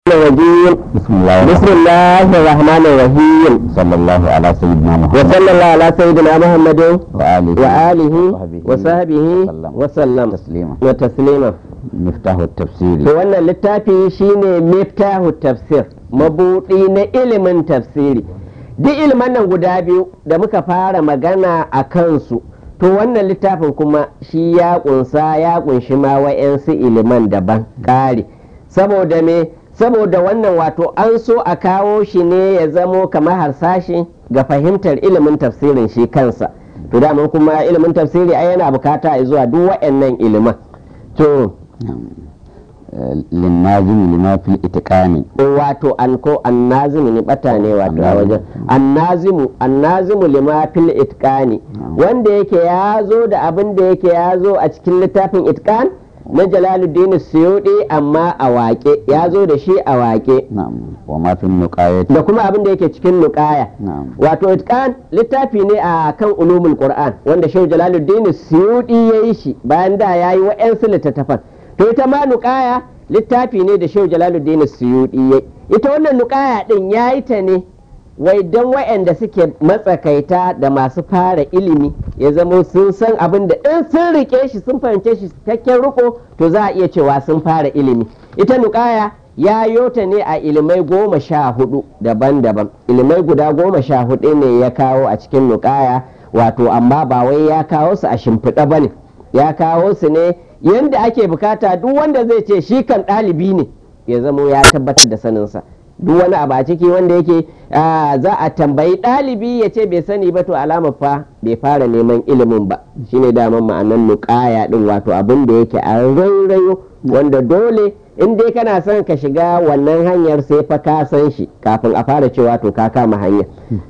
الرجيم بسم الله الرحمن الرحيم صلى الله على سيدنا محمد وصلى الله على سيدنا محمد وآله وصحبه وسلم وتسليما. مفتاح التفسير. to wannan littafi shine miftahu tafsir, mabudi na ilimin tafsiri. Duk ilimin nan guda biyu da muka fara magana a kansu, to wannan littafin kuma shi ya kunshi ma wa'yansu iliman daban ƙari. Saboda me? Saboda wannan wato an so a kawo shi ne ya zamo kamar harsashi ga fahimtar ilimin tafsirin shi kansa. To dama kuma ilimin tafsiri ai yana bukata zuwa duk wa'annan iliman. To linnazimi lima fil itiqani, wato annazimi ne bata ne wato a wajen annazimu lima fil itqani, wanda yake ya zo da abin da yake ya zo a cikin littafin itqan na Jalaluddin Suyuti, amma a waƙe ya zo da shi a waƙe. wa ma fil nuqayat, da kuma abin da yake cikin nuqaya. Wato itqan littafi ne a kan ulumul Qur'an wanda Shehu Jalaluddin Suyuti ya yi shi bayan da ya yi wa'yansu littattafan. To ita ma nuqaya littafi ne da Shehu Jalaluddin Suyuti ya yi. Ita wannan nuqaya din ya yi ta ne wai don wa'yanda suke matsakaita da masu fara ilimi ya zamo sun san abin da in sun rike shi sun fahimce shi cikakken riko, to za a iya cewa sun fara ilimi. Ita nuqaya ya yota ne a ilimai 14 daban-daban, ilimai guda 14 ne ya kawo a cikin nuqaya, wato amma ba wai ya kawo su a shimfiɗa ba ne, ya kawo su ne yadda ake bukata. Duk wanda zai ce shi kan ɗalibi ne ya zamo ya tabbatar da saninsa. Duk wani abu a ciki wanda yake za a tambayi ɗalibi ya ce bai sani ba, to alamar fa bai fara neman ilimin ba. Shine daman ma'anar nuqaya din, wato abin da yake a rairayo wanda dole in dai kana son ka shiga wannan hanyar sai fa ka san shi kafin a fara cewa to ka kama hanya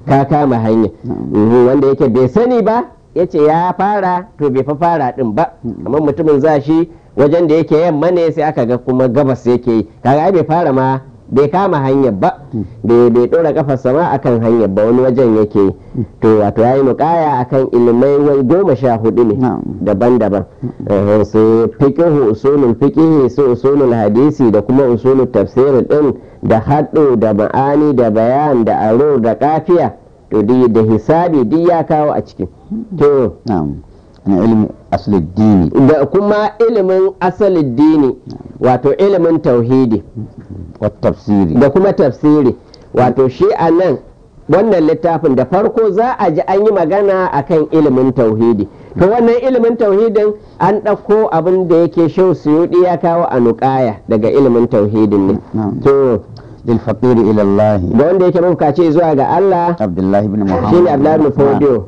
wanda yake bai sani ba ya ce ya fara, to bai fa fara din ba. amma mutumin za shi wajen da yake yamma ne sai aka ga kuma gabas yake yi, kaga bai fara ma bai kama hanyar ba, bai dora kafar sama akan hanyar ba, wani wajen yake. to wato yayi nuqaya akan ilimai 14 ne daban-daban, su fiqhu, usulul fiqhi, su usulul hadisi da kuma usulul tafsir din, da haddu da ma'ani da bayan da aro da kafiya, to da hisabi duk ya kawo a ciki. to ilmi asalin dini, da kuma ilimin asalin dini, wato ilimin tauhidi da kuma tafsiri. wato shi a nan wannan littafin da farko za a ji an yi magana akan ilimin tauhidi. to wannan ilimin tauhidin an ɗauko abin da yake Shehu Suyuti ya kawo a nuqaya daga ilimin tauhidin ne. to lilfaqiri ila Allah, da wanda yake mabukaci zuwa ga Allah, Abdullahi ibn Muhammad, shine Abdullahi ibn Fodiyo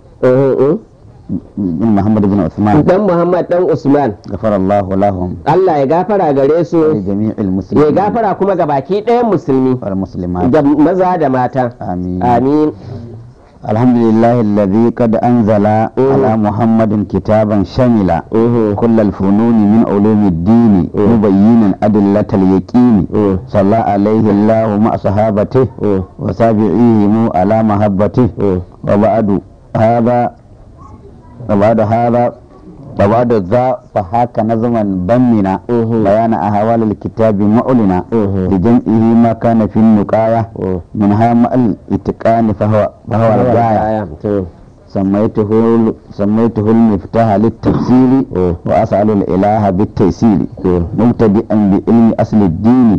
bin Muhammad bin Usman, dan Muhammad dan Usman. gafarallahu lahum, Allah ya gafara gare su, jami'il muslimin, ya gafara kuma ga baki ɗayan musulmi wal muslimat, da maza da mata. Amin. alhamdulillahi alladhi qad anzala ala Muhammadin kitaban shamila kullal fununi min ulumid dini mubayyinan adillatal yaqini salla alayhi Allahu ma sahabatihi wa sabi'ihi ala mahabbatihi wa ba'du وبعد ذا فهاك نظما بمنا بيان أهوال الكتاب معلنا لجمعه ما كان في النقاية منها مع الاتقان فهو الغاية. سميته المفتاح للتفسير وأسأل الإله بالتيسير مبتدئا بعلم أصل الدين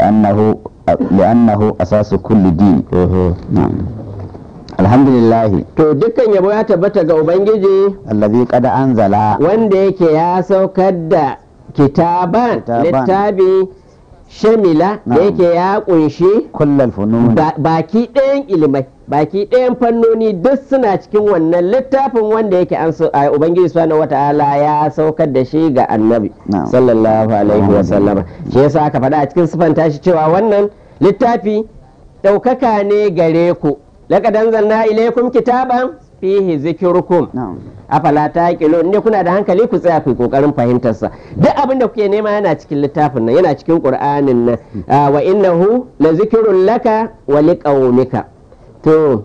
لأنه أساس كل دين. alhamdulillahi, to dukkan yabo ya tabbata ga Ubangiji allazi qad anzala, wanda yake ya saukar da kitaban littafi shamila da yake ya kunshi kullal funun, baki ɗayan ilimai, baki ɗayan fannoni duk suna cikin wannan littafin wanda yake Ubangiji subhanahu wata'ala ya saukar da shi ga annabi sallallahu alaihi wa sallama. shi yasa aka faɗa a cikin sifanta shi cewa wannan littafi ɗaukaka ne gare ku. laqad anzalna ilaykum kitaban fihi zikrukum afala taqilun. inda kuna da hankali ku tsaya ku kokarin fahimtar sa. duk abin da kuke nema yana cikin littafin nan, yana cikin Qur'anin nan. wa innahu la zikrun laka wa liqaumika. to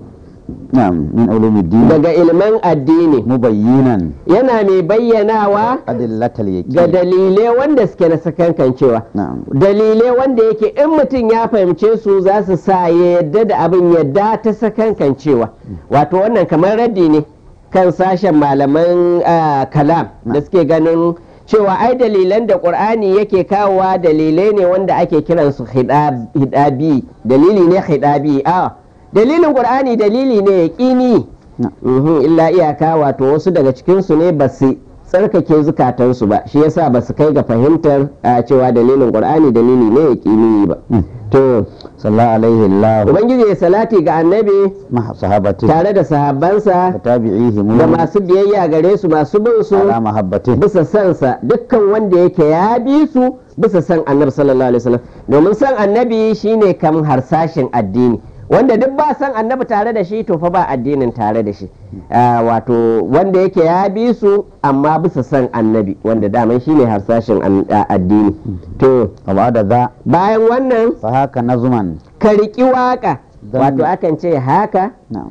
na'am min ulumuddin daga ilman addini mubayyinan yana mai bayyanawa adillatal yaqin ga dalilai wanda suke na sakankancewa na'am dalilai wanda yake in mutum ya fahimce su za su sa ya yadda da abin yadda ta sakankancewa wato wannan kamar raddi ne kan sashen malaman kalam da suke ganin cewa ai dalilan da ƙur'ani yake kawowa dalilai ne wanda ake kiransu hidabi dalili ne hidabi dalilin ƙur'ani dalili ne yaƙini illa iyaka wato wasu daga cikinsu ne ba su tsarkake zukatansu ba shi yasa ba su kai ga fahimtar cewa dalilin ƙur'ani dalili ne yaƙini ba to sallallahu alaihi Allah ubangiji ya salati ga annabi ma sahabati tare da sahabbansa tabi'ihim da masu biyayya gare su masu bin su ala mahabbati bisa sansa dukkan wanda yake ya bi su bisa san annabi sallallahu alaihi wasallam domin san annabi shine kam harsashin addini wanda duk ba san annabi tare da shi to fa ba addinin tare da shi wato wanda yake ya bi su amma bisa san annabi wanda daman shine harsashin addini to wa da za bayan wannan fa haka nazman ka riƙi waka wato akan ce haka na'am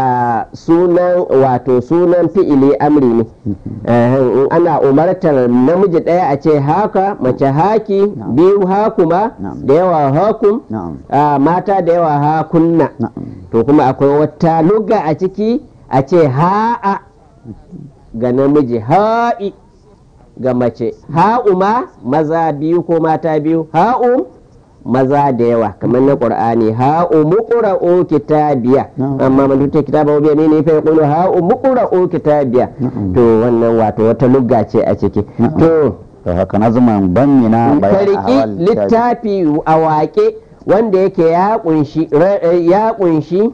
sunan fi'ili amri ne in ana umartar namiji ɗaya a ce haka mace haki biyu hakuma da yawa hakum mata da yawa hakunna to kuma akwai wata lugga a ciki a ce ha'a ga namiji ha'i ga mace ha'uma maza biyu ko mata biyu ha'um maza da yawa kamar na qur'ani ha'u muqra'u kitabiya amma man tuta kitaba bi yamini fa yaqulu ha'u muqra'u kitabiya to wannan wato wata lugga ce a ciki to haka nazman bayyana bayan littafi a waƙe wanda yake ya kunshi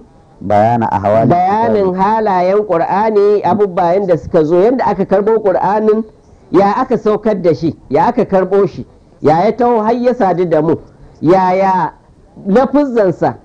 bayanin halayen qur'ani abubuwan da suka zo yanda aka karbo qur'anin ya aka saukar da shi ya aka karbo shi ya taho har ya sadu da mu yaya lafizansa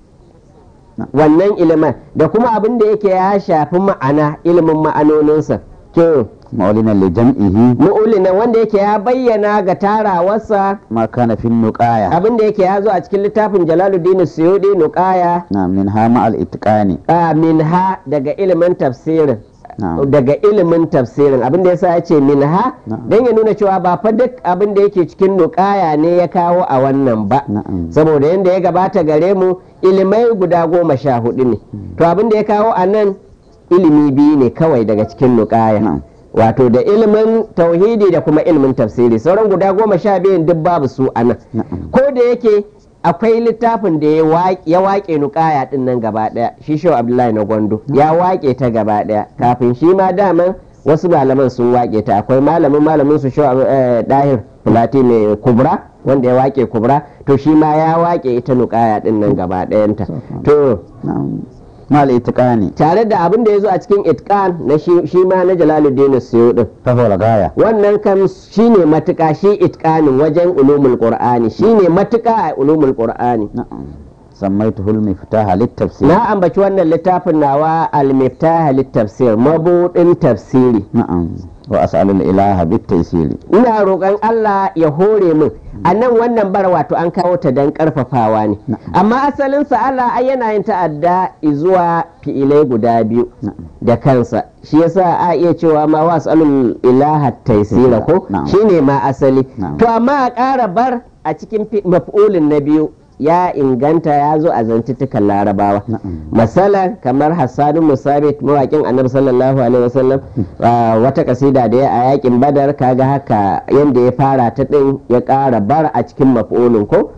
wannan ilimin da kuma abin da yake ya shafi ma'ana ilimin ma'anoninsa ke ma'ulinan li jam'ihi mu'ulinan wanda yake ya bayyana ga tarawarsa ma kana fi nuqaya abin da yake ya zo a cikin littafin Jalaluddin Suyudi nuqaya na min ha ma al itqani min ha daga ilimin tafsirin daga ilimin tafsirin abinda yasa ya ce minha don ya nuna cewa ba fa duk abinda yake cikin nukaya ne ya kawo a wannan ba saboda yadda ya gabata gare mu ilimai guda 14 ne to abinda ya kawo a nan ilimi biyu ne kawai daga cikin nukaya wato da ilimin tauhidi da kuma ilimin tafsiri sauran guda 12 duk babu su a nan ko da yake akwai littafin da ya waƙe nukaya din nan gaba daya shi Shehu Abdullahi na Gondo ya waƙe ta gaba daya kafin shi ma daman wasu malaman sun waƙe ta akwai malamin su Shehu Dahir Fulati mai kubra wanda ya waƙe kubra to shi ma ya waƙe ita nukaya din nan gaba dayanta to mal itqani tare da abin da ya zo a cikin itqan na shi ma na Jalaluddin Suyudi ta fara gaya wannan kam shine matuka shi itqanin wajen ulumul qur'ani shine matuka a ulumul qur'ani sammaituhu al-miftah lit-tafsir na ambaci wannan littafin nawa al-miftah lit-tafsir mabudin tafsiri na'am wa as'alul ilaha bit-taysiri ina roƙon Allah ya hore min annan wannan bar wato an kawo ta dan karfafawa ne amma asalin sa Allah ai yana yin ta'adda zuwa fi'ilai guda biyu da kansa shi yasa a iya cewa ma was'alul ilaha taysira ko shine ma asali to amma a ƙara bar a cikin maf'ulin na biyu ya inganta ya zo a zantutukan larabawa masalan kamar Hassan Musabit mawaƙin annabi sallallahu alaihi wasallam wata kasida da ya a yakin badar kaga haka yanda ya fara ta din ya ƙara bar a cikin maf'ulin ko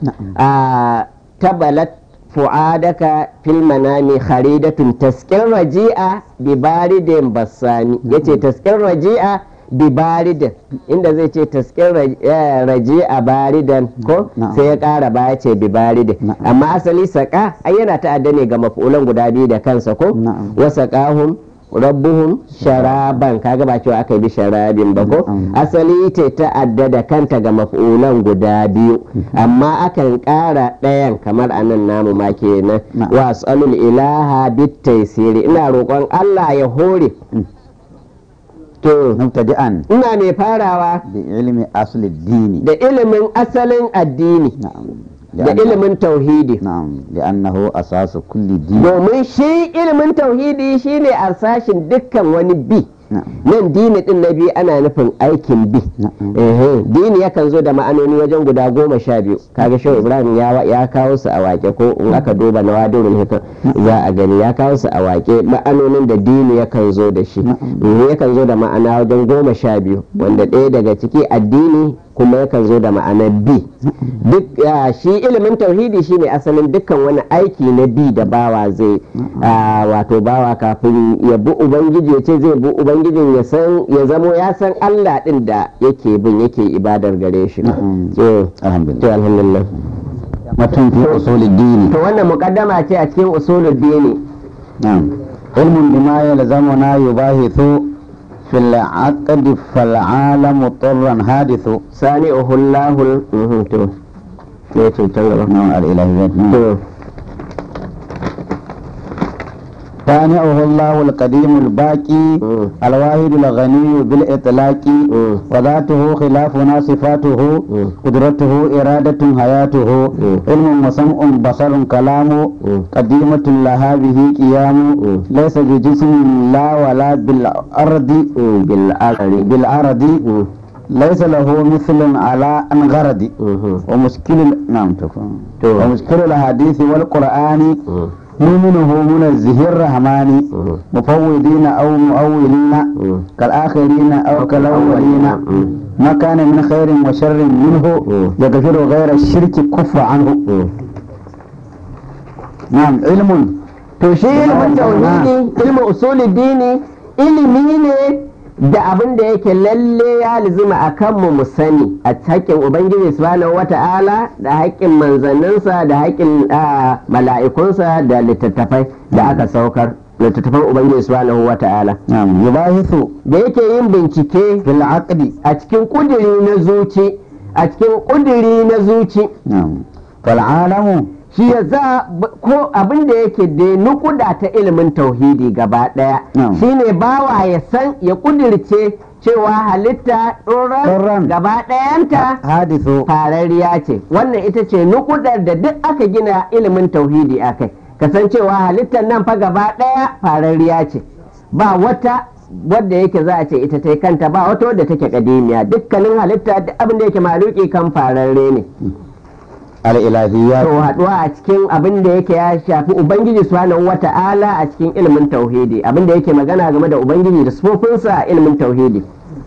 tabalat fu'adaka fil manami kharidatun tasqir raji'a bi baridin basani yace tasqir raji'a bi baridin inda zai ce tasqir raji'a baridan ko sai ya kara baya ce bi baridin amma asali saka ai yana ta'adda ne ga maf'ulan guda biyu da kansa ko wa saqahum rabbuhum sharaban kaga ba cewa aka yi bi sharabin ba ko asali ce ta'adda da kanta ga maf'ulan guda biyu amma akan ƙara ɗayan kamar anan namu ma kenan wa asalul ilaha bit taysiri ina roƙon Allah ya hore to mubtadi'an ina mai farawa bi ilmi asli dini da ilimin asalin addini da ilimin tauhidi na'am li'annahu asasu kulli din domin shi ilimin tauhidi shine arsashin dukkan wani bi nan dini din na biyu ana nufin aikin bi dini yakan zo da ma'anoni wajen guda 12 kaga shehu ibrahim ya kawo su a wake ko in aka duba na wadurul hikam za a gani ya kawo su a wake ma'anonin da dini yakan zo da shi yakan zo da ma'ana wajen 12 wanda ɗaya daga ciki addini kuma yakan zo da ma'anar bi duk shi ilimin tauhidi shine asalin dukkan wani aiki na bi da bawa zai wato bawa kafin ya bi ubangiji ya ce zai bi ubangijin ya zamo ya san Allah din da yake bin yake ibadar gare shi alhamdulillah mutum fi usulul dini to wannan muqaddama ce a cikin usulul dini ilmun bima yalzamuna yubahithu في العقد فالعالم طرا حادث سانئه الله صانعه الله القديم الباقي الواحد الغني بالإطلاق وذاته خلافنا صفاته قدرته إرادة حياته علم وسمع بصر كلام قديمة لها به قيام ليس بجسم لا ولا بالأرض ليس له مثل على أنغرد ومشكل ومشكل الحديث والقرآن مؤمنه منزه الرحمن مفوضين أو مؤولين كالآخرين أو كالأولين ما كان من خير وشر منه يغفر غير الشرك كف عنه نعم علم تشير علم التوحيد علم أصول الدين علمي da abin da yake lalle ya lizima a kanmu mu sani a haƙƙin ubangiji subhanahu wata'ala da haƙƙin manzanninsa da haƙƙin mala'ikunsa da littattafai da aka saukar littattafan ubangiji subhanahu wata'ala yubahisu da yake yin bincike fil aqdi a cikin kudiri na zuci fal alamu shi ya za ko abin da yake da nukuda ta ilimin tauhidi gaba daya shine bawa ya san ya kudirce cewa halitta ɗoran gaba ɗayanta hadisu farariya ce wannan ita ce nukudar da duk aka gina ilimin tauhidi akai kasancewa halittar nan fa gaba ɗaya farariya ce ba wata wadda yake za a ce ita ta kanta ba wata wadda take kadimiya dukkanin halitta da abin da yake maluki kan fararre ne al'ilahiyya to haɗuwa a cikin abin da yake ya shafi ubangiji subhanahu wata'ala a cikin ilimin tauhidi abin da yake magana game da ubangiji da sufofinsa a ilimin tauhidi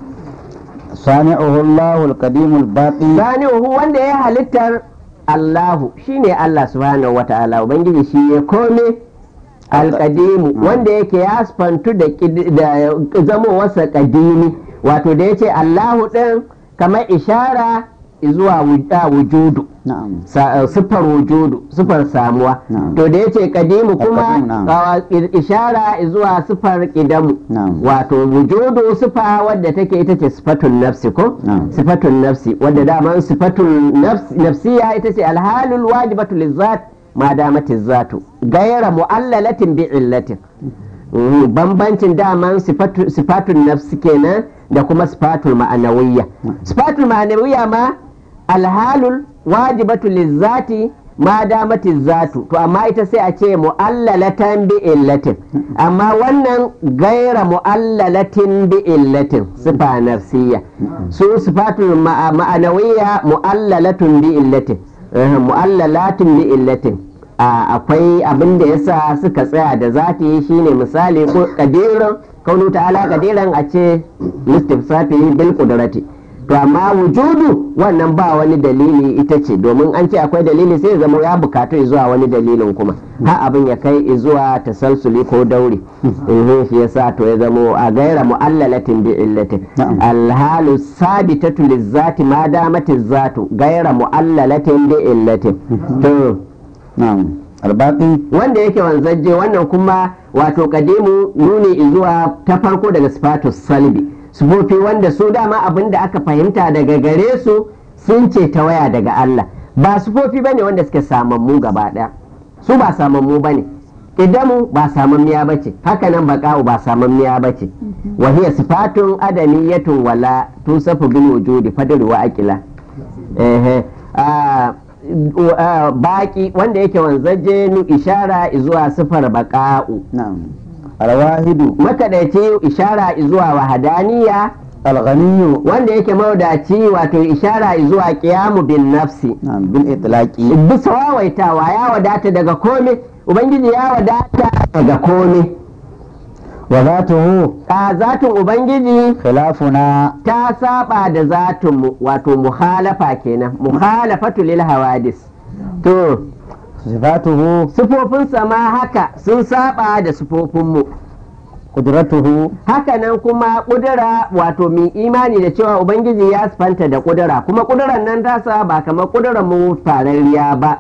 sani'uhu Allahu al-qadim al-baqi sani'uhu wanda ya halittar Allahu shine Allah subhanahu wata'ala ubangiji shi ya kome al-qadim wanda yake ya sfantu da zamo wasa kadimi wato da yace Allahu din kamar ishara zuwa wujudu sifar wujudu sifar samuwa to da yace kadimu kuma ishara zuwa sifar kidamu wato wujudu sifa wadda take ita ce sifatun nafsi ko sifatun nafsi wadda daman sifatun nafsiya ita ce alhalul wajibatu lizzat ma damati zatu gaira mu'allalatin bi illatin bambancin daman sifatun nafsi kenan da kuma sifatul ma'anawiyya sifatul ma'anawiyya ma alhalul wajibatu lizzati ma damati zatu to amma ita sai a ce mu'allalatan bi illatin amma wannan gaira mu'allalatin bi illatin sifa nafsiyya su sifatul ma'anawiyya mu'allalatun bi illatin mu'allalatun bi illatin akwai abin da yasa suka tsaya da zati shine misali ko kadiran kaunu ta'ala kadiran a ce listifsafi bil qudrati to amma wujudu wannan ba wani dalili ita ce domin an ce akwai dalili sai zama ya bukatu zuwa wani dalilin kuma ha abin ya kai zuwa tasalsuli ko dauri shi yasa to ya zamo a gaira mu'allalatin bi illatin alhalu sabitatu lizzati ma damati zatu gaira mu'allalatin bi illatin to albaqi wanda yake wanzaje wannan kuma wato kadimu nuni zuwa ta farko daga sifatus salbi sufofi wanda su dama abin da aka fahimta daga gare su sun ce ta waya daga Allah ba sufofi bane wanda suke samammu gaba daya su ba samammu bane idamu ba samammiya bace haka nan baqa'u ba samammiya bace wa hiya sifatun adaniyatun wala tusafu bil wujudi fadru wa aqila baki wanda yake wanzaje nu ishara zuwa sifar baka'u. na'am alwahidu Makadaici ishara zuwa wahadaniya, alghaniyu wanda yake maudaci wato ishara zuwa qiyamu bin nafsi. na'am bil itlaqi Bisa wawaitawa ya wadata daga komai, ubangiji ya wadata daga komai. wa zatuhu A zatin ubangiji khilafuna ta saba da zatinmu, wato muhalafa kenan, muhalafatu lil hawadis. To sifatuhu sifofinsa ma haka sun saba da sifofinmu. qudratuhu Hakanan kuma kudura, wato mai imani da cewa ubangiji ya sifanta da kudura, kuma kuduran nan tasa ba kamar kudurar mu fararriya ba.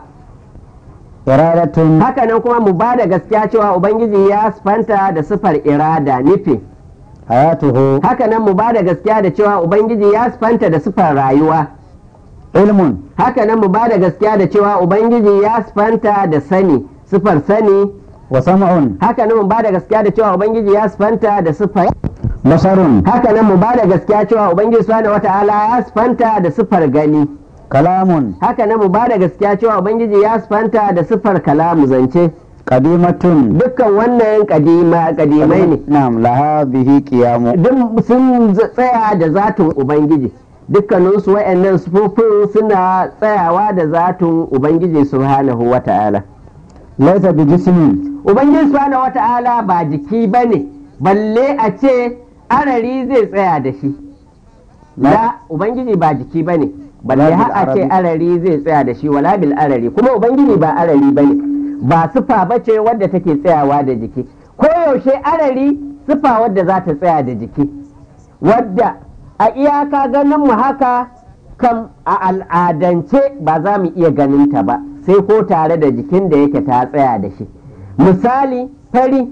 iradatun Hakanan kuma mu ba da gaskiya cewa ubangiji ya sifanta da sifar irada, nufi. hayatuhu Hakanan mu ba da gaskiya da cewa ubangiji ya sifanta da sifar rayuwa. ilmun Hakanan mu ba da gaskiya da cewa ubangiji ya sifanta da sani, sifar sani. wa sam'un Hakanan mu ba da gaskiya da cewa ubangiji ya sifanta da sifar. basarun Hakanan mu ba da gaskiya cewa ubangiji subhanahu wata'ala ya sifanta da sifar gani. kalamun Hakanan mu ba da gaskiya cewa ubangiji ya sifanta da sifar kalamu, zance. qadimatun Dukkan wannan kadimai ne, na'am laha bihi qiyamu duk sun tsaya da zatin ubangiji. Dukkaninsu wa'annan sufofin suna tsayawa da zatin ubangiji subhanahu wata'ala. laysa bi jismin Ubangiji subhanahu wata'ala ba jiki ba ne, balle a ce arari zai tsaya da shi. La, Ubangiji ba jiki ba ne, balle Wala bil har a ce arabi. arari zai tsaya da shi, wala bil arari, kuma Ubangiji ba arari ba ne, ba sifa ba ce wadda take tsayawa da jiki. Koyaushe arari sifa wadda za ta tsaya da jiki, wadda a iyaka ganin mu haka kam a al'adance ba za mu iya ganin ta ba, sai ko tare da jikin da yake ta tsaya da shi. Misali, fari,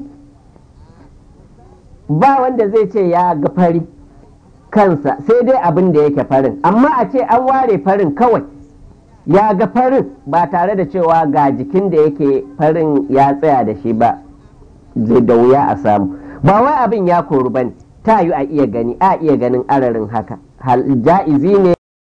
ba wanda zai ce ya ga fari kansa, sai dai abin da yake farin, amma a ce an ware farin kawai ya ga farin ba tare da cewa ga jikin da yake farin ya tsaya da shi ba, zai da wuya a samu. Ba wai abin ya koru ba ne, ta yi a iya gani, a iya ganin ararin haka, ja'izi ne